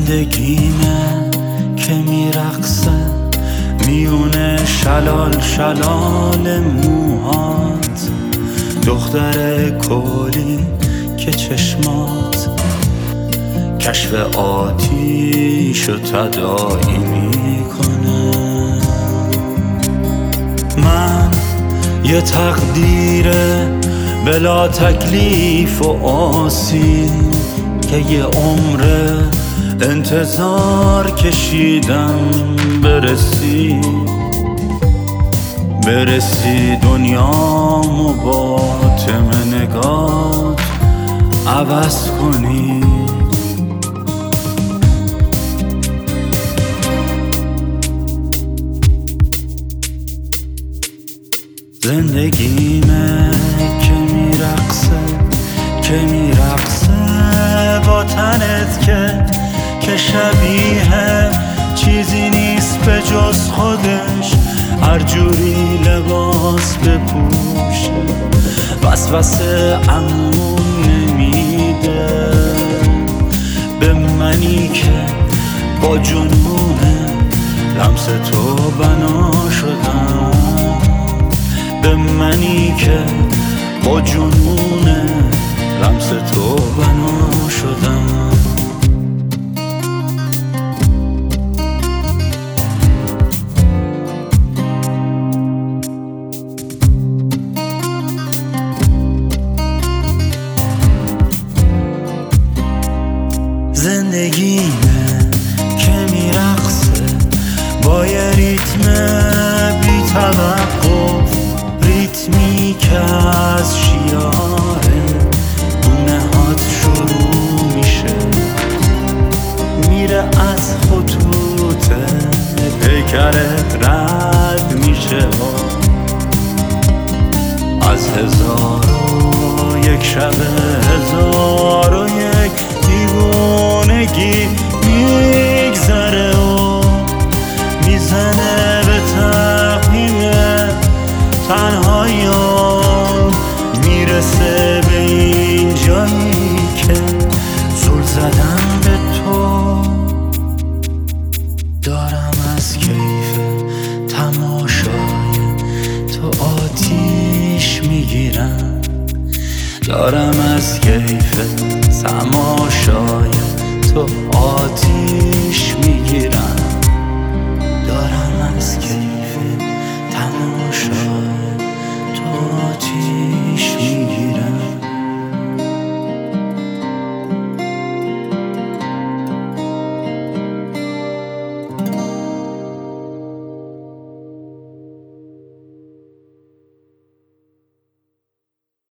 زندگیمه که میرقصه میونه شلال شلال موهات، دختر کلی که چشمات کشف آتیش و تداعی میکنه. من یه تقدیر بلا تکلیف و آسیب که یه عمر انتظار کشیدم برسی دنیامو با طم نگات عوض کنی. زندگیمه که میرقصه با تنت که شبیه چیزی نیست به جز خودش، هر جوری لباس بپوشه وسوسه امون نمیده به منی که با جنون لمس تو بنا شدم، به منی که با جنون لمس تو بنا شدم. زندگیمه که میرقصه با یه ریتم بی توقف، ریتمی که از شیاره گونه هات شروع میشه، میره از خطوط پیکرت رد میشه، از 1001 شب 1001 دیوونگی میگذره و میزنه به تقویم تنهاییام، میرسه به این جایی که زل زدم به تو، دارم از کیف تماشای تو آتیش میگیرم، دارم از کیف تماشای تو آتیش میگیرم.